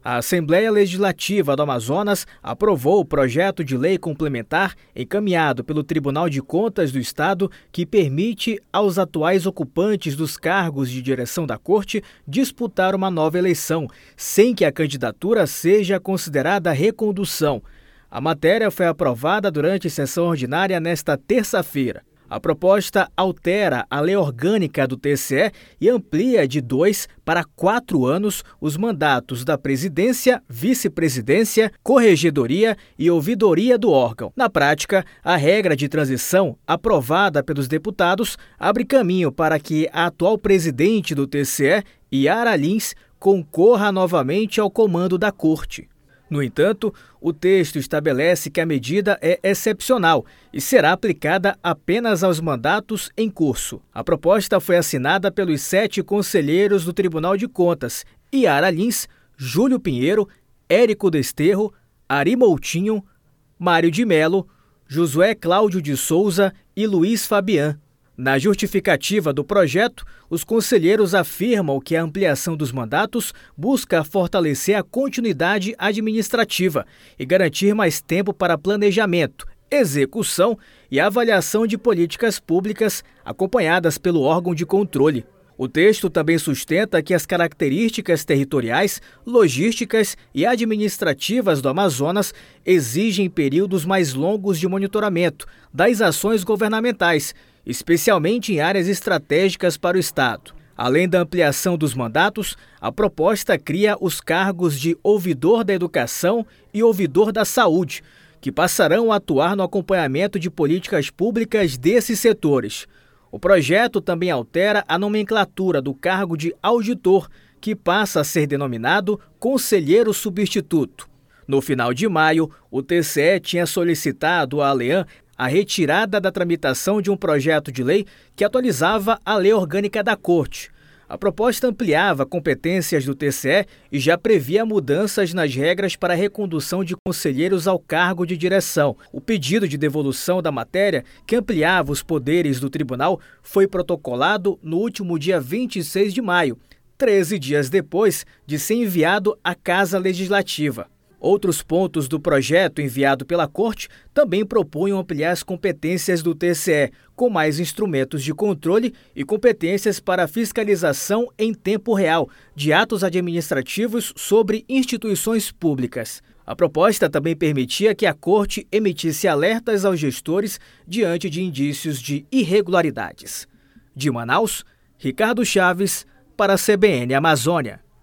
A Assembleia Legislativa do Amazonas aprovou o projeto de lei complementar encaminhado pelo Tribunal de Contas do Estado que permite aos atuais ocupantes dos cargos de direção da Corte disputar uma nova eleição, sem que a candidatura seja considerada recondução. A matéria foi aprovada durante sessão ordinária nesta terça-feira. A proposta altera a lei orgânica do TCE e amplia de 2 para 4 anos os mandatos da presidência, vice-presidência, corregedoria e ouvidoria do órgão. Na prática, a regra de transição, aprovada pelos deputados, abre caminho para que a atual presidente do TCE, Yara Lins, concorra novamente ao comando da Corte. No entanto, o texto estabelece que a medida é excepcional e será aplicada apenas aos mandatos em curso. A proposta foi assinada pelos 7 conselheiros do Tribunal de Contas: Yara Lins, Júlio Pinheiro, Érico Desterro, Ari Moutinho, Mário de Mello, Josué Cláudio de Souza e Luiz Fabian. Na justificativa do projeto, os conselheiros afirmam que a ampliação dos mandatos busca fortalecer a continuidade administrativa e garantir mais tempo para planejamento, execução e avaliação de políticas públicas acompanhadas pelo órgão de controle. O texto também sustenta que as características territoriais, logísticas e administrativas do Amazonas exigem períodos mais longos de monitoramento das ações governamentais, especialmente em áreas estratégicas para o Estado. Além da ampliação dos mandatos, a proposta cria os cargos de ouvidor da educação e ouvidor da saúde, que passarão a atuar no acompanhamento de políticas públicas desses setores. O projeto também altera a nomenclatura do cargo de auditor, que passa a ser denominado conselheiro substituto. No final de maio, o TCE tinha solicitado à ALEAN a retirada da tramitação de um projeto de lei que atualizava a lei orgânica da Corte. A proposta ampliava competências do TCE e já previa mudanças nas regras para a recondução de conselheiros ao cargo de direção. O pedido de devolução da matéria, que ampliava os poderes do tribunal, foi protocolado no último dia 26 de maio, 13 dias depois de ser enviado à Casa Legislativa. Outros pontos do projeto enviado pela Corte também propunham ampliar as competências do TCE, com mais instrumentos de controle e competências para fiscalização em tempo real de atos administrativos sobre instituições públicas. A proposta também permitia que a Corte emitisse alertas aos gestores diante de indícios de irregularidades. De Manaus, Ricardo Chaves, para a CBN Amazônia.